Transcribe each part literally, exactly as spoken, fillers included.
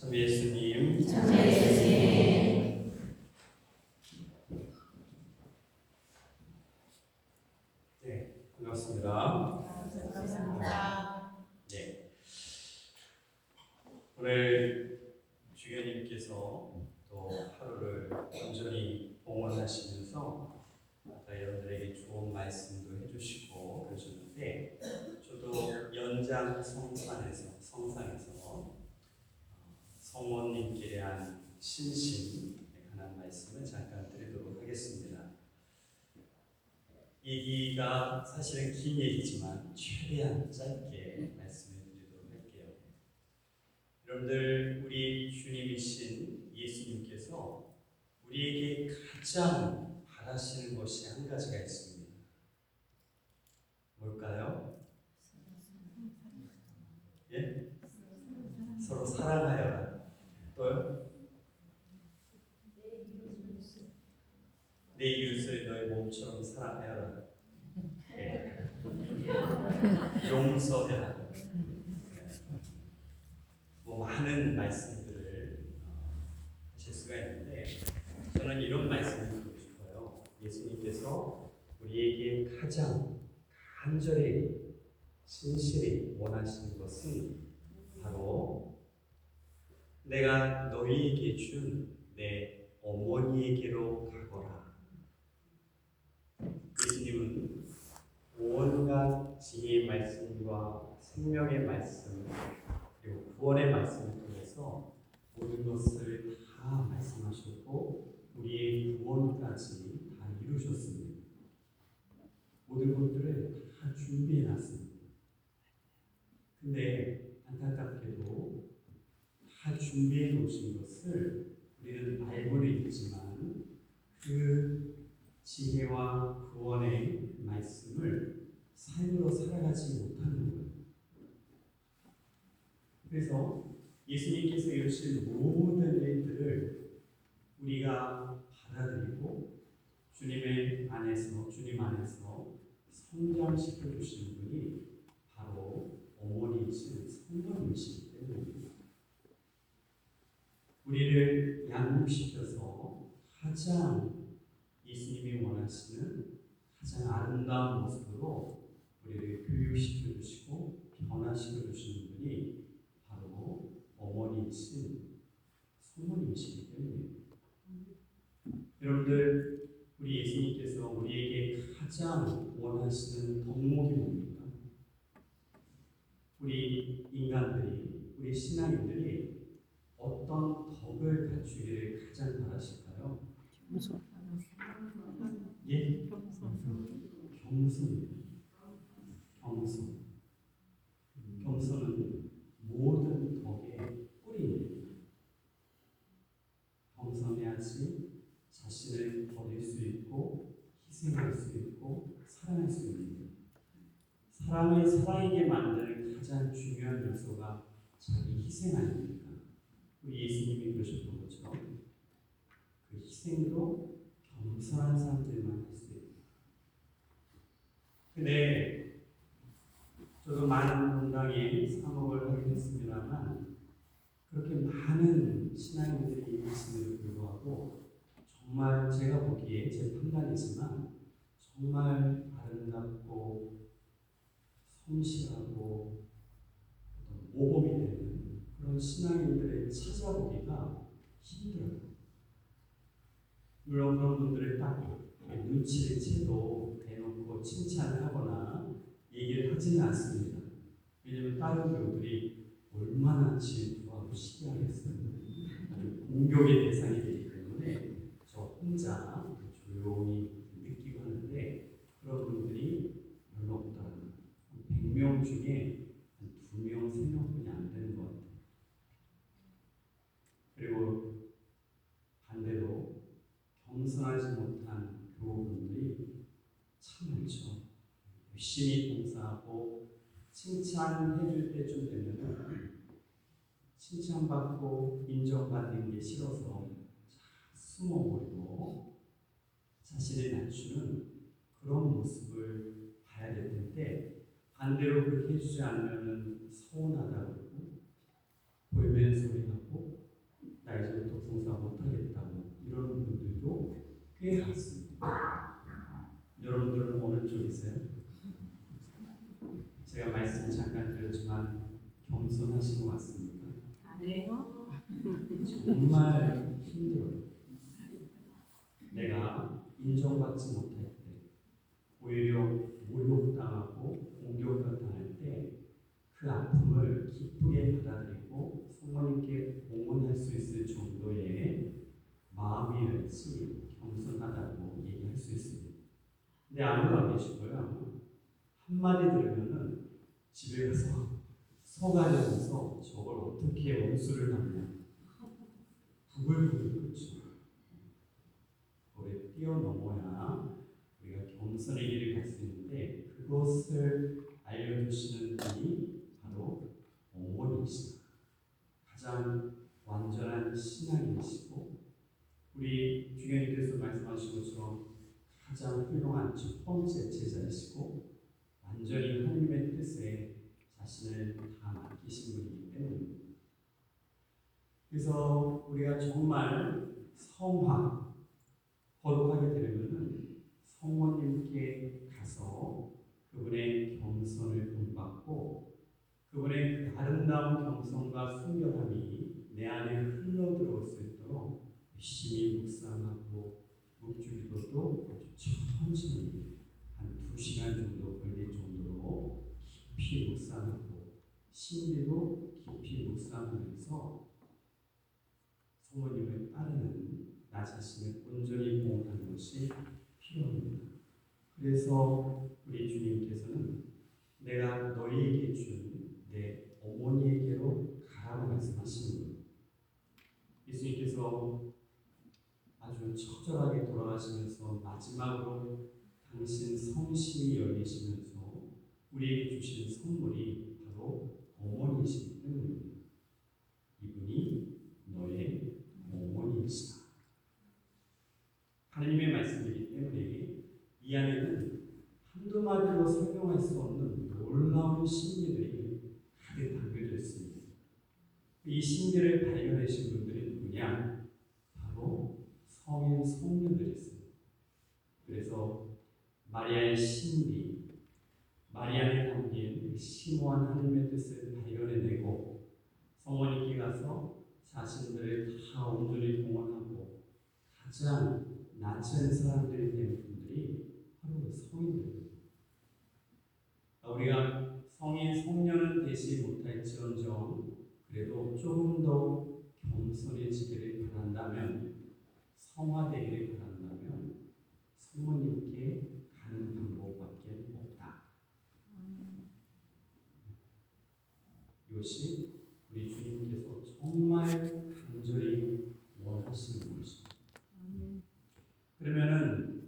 참 예수님, 참 예수님. 네, 반갑습니다. 감사합니다. 네, 오늘 주교님께서 또 하루를 온전히 봉헌하시면서 여러분들에게 좋은 말씀도 해주시고 그러셨는데, 저도 연장 성산에서 성상에서 성모님께 대한 신심에 관한 말씀을 잠깐 드리도록 하겠습니다. 얘기가 사실은 긴 얘기지만 최대한 짧게 말씀을 드리도록 할게요. 여러분들, 우리 주님이신 예수님께서 우리에게 가장 바라시는 것이 한 가지가 있습니다. 뭘까요? 예? 서로 사랑하여라. 또요? 내 이웃을 너의 몸처럼 사랑하여라. 네. 용서해라. 뭐 많은 말씀들을 하실 수가 있는데, 저는 이런 말씀을 드리고 싶어요. 예수님께서 우리에게 가장 간절히 진실히 원하시는 것은 바로 내가 너희에게 준 내 어머니에게로 가거라. 예수님은 온갖 지혜의 말씀과 생명의 말씀 그리고 구원의 말씀을 통해서 모든 것을 다 말씀하셨고 우리의 구원까지 다 이루셨습니다. 모든 것들을 다 준비해놨습니다. 근데 안타깝게도 다 준비해 놓으신 것을 우리는 알고는 있지만 그 지혜와 구원의 말씀을 삶으로 살아가지 못하는 거예요. 그래서 예수님께서 이루신 모든 일들을 우리가 받아들이고 주님의 안에서 주님 안에서 성장시켜 주시는 분이 바로 어머니이신 성모님이시기 때문입니다. 우리를 양육시켜서 가장 예수님이 원하시는 가장 아름다운 모습으로 우리를 교육시켜 주시고 변화시켜 주시는 분이 바로 어머니이신 성모님이시기 때문입니다. 여러분들, 우리 예수님께서 우리에게 가장 원하시는 덕목이 뭡니까? 우리 인간들이, 우리 신앙인들이 어떤 덕을 갖추기를 가장 바라실까요? 겸손. 예? 겸손. 겸손. 겸손은 모든 덕의 뿌리입니다. 겸손해야지 자신을 버릴 수 있고 희생할 수 있고 사랑할 수 있는, 사람을 살아있게 만드는 가장 중요한 요소가 자기 희생 아닙니까? 우리 예수님이 그러셨던 것처럼 그 희생도 겸손한 사람들만 할 수 있다. 근데 저도 많은 분당에 사목을 하긴 했습니다만, 그렇게 많은 신앙인들이 있음에도 불구하고 정말 제가 보기에 제 판단이지만 정말 아름답고 성실하고 모범이 되는 그런 신앙인들을 찾아보기가 힘들어요. 물론 그런 분들을 딱 눈치를 채도 대놓고 칭찬을 하거나 얘기를 하지는 않습니다. 왜냐하면 다른 교우들이 얼마나 질투하고 시기하겠어요. 공격의 대상이 되기 때문에 저 혼자 조용히 느끼고 하는데, 그런 분들이 별로 없더라고요. 백 명 중에 한 두 명, 세 명뿐이 안 되는 것 같아요. 그리고 반대로 겸손하지 못한 교우분들이 참 많죠. 열심히 봉사하고 칭찬해 줄 때쯤 되면 칭찬받고 인정받는 게 싫어서 숨어버리고 자신을 낮추는 그런 모습을 봐야 될 텐데, 반대로 그렇게 해주지 않으면 서운하다고 그러고 볼멘 소리하고 봉사 못하겠다고 이런 분들도 꽤 많습니다. 여러분들은 어느 쪽이세요? 제가 말씀 잠깐 드렸지만 겸손하신 것 같습니다. 네. 정말 힘들어요. 내가 인정받지 못할 때, 오히려 모욕당하고 공격당할 때 그 아픔을 기쁘게 받아들이고 성모님께 봉헌할 수 있을 정도의 마음이어야지 겸손하다고 얘기할 수 있습니다. 근데 아무도 안 계시고요. 한마디 들으면은 집에 가서 서가지면서 저걸 어떻게 원수를 하냐 부글부글 끓죠. 그걸 뛰어넘어야 우리가 겸손의 길을 갈 수 있는데 그것을 알려주시는 분이 바로 어머니이시다. 가장 완전한 신앙이시고 우리 주님께서 말씀하신 것처럼 가장 훌륭한 첫 번째 제자이시고 완전히 하나님의 뜻에 자신을 다 맡기신 분이기 때문입니다. 그래서 우리가 정말 성화, 거룩하게 되려면 성모님께 가서 그분의 겸손을 본받고 그분의 그 아름다운 겸손과 순결함이 내 안에 흘러들어올 수 있도록 열심히 묵상하고 묵주기도도 아주 천천히 한 두 시간 정도 걸릴 정도로 깊이 묵상하고 신비도 깊이 묵상하면서 성모님을 따르는 나 자신을 온전히 봉헌하는 것이 필요합니다. 그래서 우리 주님께서는 내가 너희에게 준 내 어머니에게로 가라고 말씀하시는 거예요. 예수님께서 아주 처절하게 돌아가시면서 마지막으로 당신 성심이 열리시면서 우리에게 주신 선물이 바로 어머니이시기 때문입니다. 이분이 너의 어머니이시다. 하나님의 말씀이기 때문에 이 안에는 한두 마디로 설명할 수 없는 놀라운 신비들이 가득 담겨져 있습니다. 이 신비를 발견하신 분들이 누구냐? 바로 성인 성녀들이 있습니다. 그래서 마리아의 신비, 마리아 안에 담긴 심오한 하나님의 뜻을 발견해내고 성모님께 가서 자신들을 다 온전히 봉헌하고 가장 낮은 사람들이 된 분들이 바로 성인들입니다. 우리가 성인, 성녀는 되지 못할지언정 그래도 조금 더 겸손해지기를 바란다면 성화되기를 바란다면 성모님께 가는 방법밖에 없다. 이것이 우리 주님께서 정말 간절히 원하시는 것입니다. 그러면은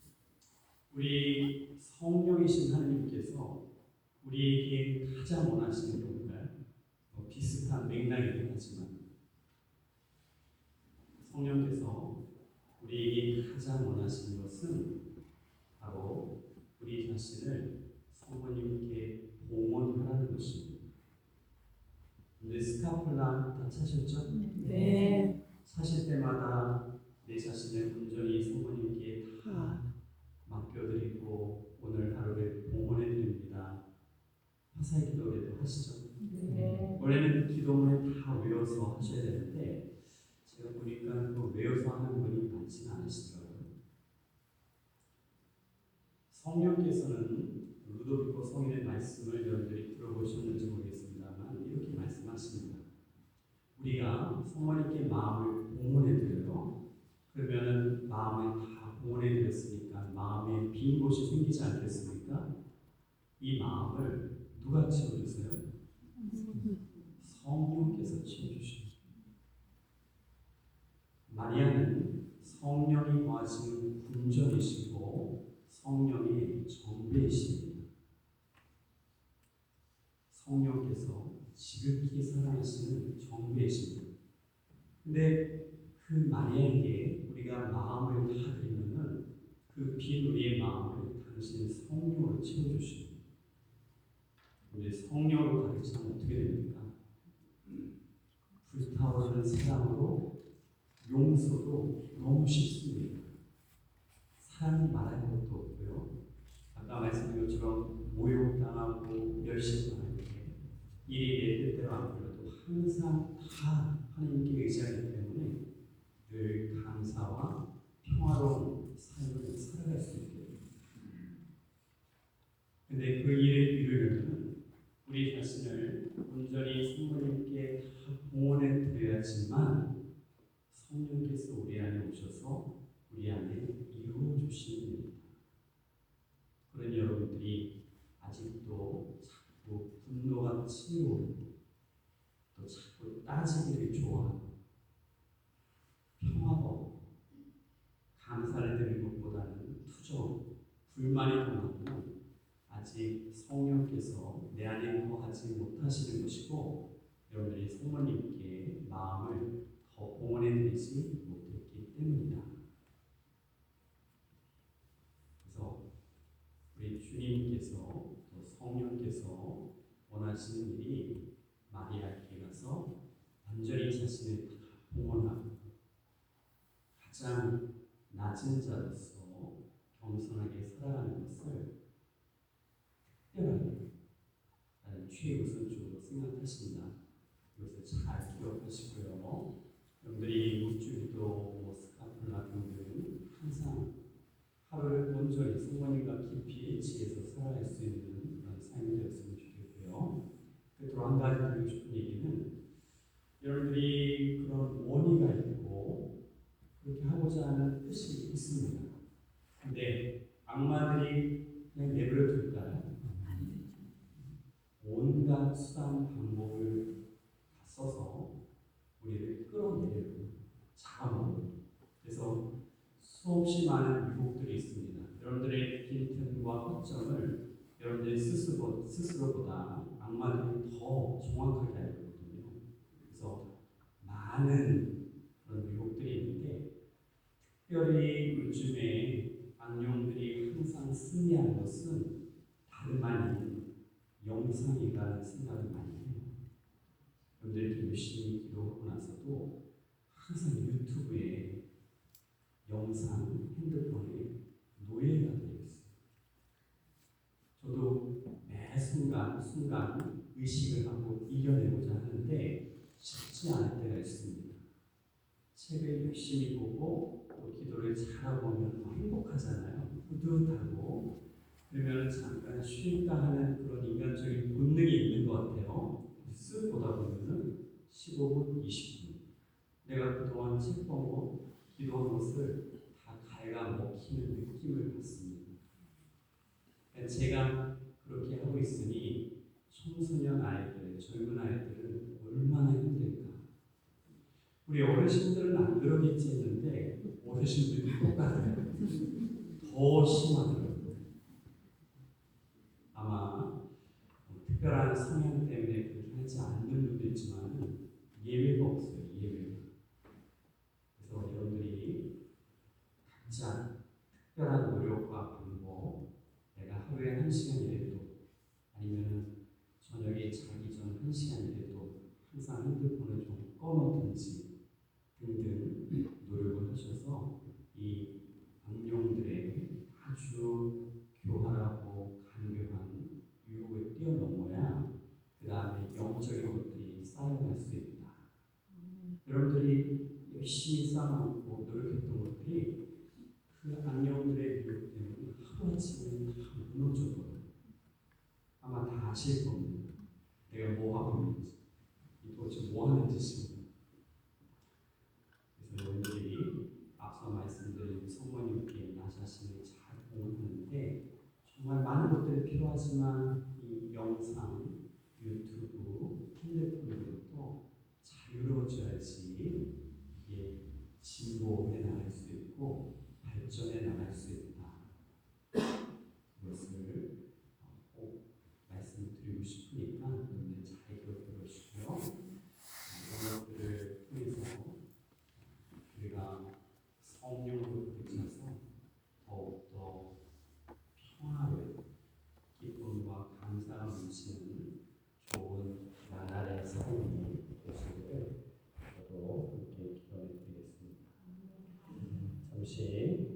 우리 성령이신 하나님께서 우리에게 가장 원하시는 게 뭔가요? 뭐 비슷한 맥락이긴 하지만 성령께서 우리에게 가장 원하시는 것은 바로 우리 자신을 성모님께 봉헌하라는 것입니다. 근데 스카폴라 다 차셨죠? 네. 차실 때마다 내 자신을 온전히 성모님께 다 맡겨드리고 오늘 하루를 봉헌해드립니다. 화사의 기도회도 하시죠? 네. 원래는 기도문을 다 외워서 하셔야 되는데 제가 보니까 그 외워서 하는 분이 많지는 않으시더라고요. 성령께서는 루도비코 성인의 말씀을 여러분들이 들어보셨는지 모르겠습니다만 이렇게 말씀하십니다. 우리가 성모님께 마음을 봉헌해드려요. 그러면은 마음을 다 봉헌해드렸으니까 마음에 빈 곳이 생기지 않겠습니까? 이 마음을 누가 채워주세요? 성령께서 채워주십니다. 마리아는 성령이 거하시는 군전이시고 성령의 정배이십니다. 성령께서 지극히 사랑하시는 정배이십니다. 근데 그 마리아에게 우리가 마음을 다 드리면은 그 빈 우리의 마음을 당신 성령으로 채워주십니다. 근데 성령으로 가득 차면 어떻게 됩니까? 불타오르는 사랑으로 용서도 너무 쉽습니다. 사람이 말할 것도 없고요. 아까 말씀드린 것처럼 모욕당하고 멸시당할 때 일이 내 뜻대로 안 풀려도 항상 다 하나님께 의지하기 때문에 늘 감사와 평화로운 삶을 살아갈 수 있게 됩니다. 근데 그 일을 이루려면 우리 자신을 온전히 성령님께 다 봉헌해 드려야지만 성령께서 우리 안에 오셔서 우리 안에 이루어 주시는 일입니다. 그런 여러분들이 아직도 자꾸 분노가 치밀고 또 자꾸 따지기를 좋아하고 평화가 없고 감사를 드리는 것보다는 투정, 불만이 더 많으면 아직 성령께서 내 안에 거하지 못하시는 것이고 여러분들이 성모님께 마음을 더 봉헌해 드리지 못했기 때문이다. 그래서 우리 주님께서 또 성령께서 원하시는 일이 마리아에게 가서 완전히 자신을 다 봉헌하고 가장 낮은 자로서 겸손하게 살아가는 것을 특별하게 나는 최우선적으로 생각하신다. 이것을 잘 기억하시고요. 여러분들이 묵주기도 뭐 스카플라 등등 항상 하루를 온전히 성모님과 깊이 일치해서 살아갈 수 있는 그런 삶이 되었으면 좋겠고요. 끝으로 한 가지 드리고 싶은 얘기는 여러분들이 그런 원의가 있고 그렇게 하고자 하는 뜻이 있습니다. 근데 악마들이 그냥 내버려 둘까요? 온갖 수단 방법을 다 써서 우리를 끌어내려고 잡아먹고 그래서 수없이 많은 유혹들이 있습니다. 여러분들의 빈틈과 허점을 여러분들이 스스로, 스스로보다 악마들이 더 정확하게 알고 있거든요. 그래서 많은 그런 유혹들이 있는데 특별히 요즘에 악령들이 항상 승리하는 것은 다름 아닌 영상이라는 생각을 많이 해요. 여러분들이 열심히 기도하고 나서도 항상 유튜브에 영상, 핸드폰에 노예가 되어 있어요. 저도 매 순간 순간 의식을 하고 이겨내고자 하는데 쉽지 않을 때가 있습니다. 책을 열심히 보고 또 기도를 잘하고 보면 행복하잖아요. 뿌듯하고 그러면 잠깐 쉴까 하는 그런 인간적인 본능이 있는 것 같아요. 쓱 보다 보면은 십오 분, 이십 분 내가 그동안 책 보고 기도한 것을 다 갉아먹히는 느낌을 받습니다. 제가 그렇게 하고 있으니 청소년 아이들, 젊은 아이들은 얼마나 힘들까. 우리 어르신들은 안 그러겠지 했는데 어르신들이 똑같아요. 더 심하더라고요. 아마 특별한 성향 때문에 그렇게 하지 않는 분도 있지만 예외가 없어요. 예외가. 그래서 여러분들이 각자 특별한 노력과 방법, 내가 하루에 한 시간이라도 아니면 저녁에 자기 전 한 시간이라도 항상 핸드폰을 좀 꺼놓든지 등등 노력을 하셔서 이 악령들의 아주 교활하고 간교한 유혹을 뛰어넘어야 그 다음에 영적인 것들이 쌓여갈 수 있다. 음. 여러분들이 열심히 쌓아놓고 노력했던 것들이 그 악령들의 유혹 때문에 하루아침에 다 무너져버려요. 아마 다 아실 겁니다. 내가 뭐 하고 있는지, 도대체 뭐 하는 짓인가. 그래서 여러분들이 앞서 말씀드린 성모님께 나 자신을 잘 봉헌하는데 정말 많은 것들이 필요하지만 이 영상, 유튜브, 핸드폰으로부터 자유로워져야지 이게 진보해 나갈 수 있고 발전해 나갈 수 있다. 그것을 꼭 말씀드리고 싶으니까 여러분들 잘 기억해 보시고요. 이런 것들을 통해서 우리가 성령으로 부딪혀서 더욱더 평화를 기쁨과 감사를 조금씩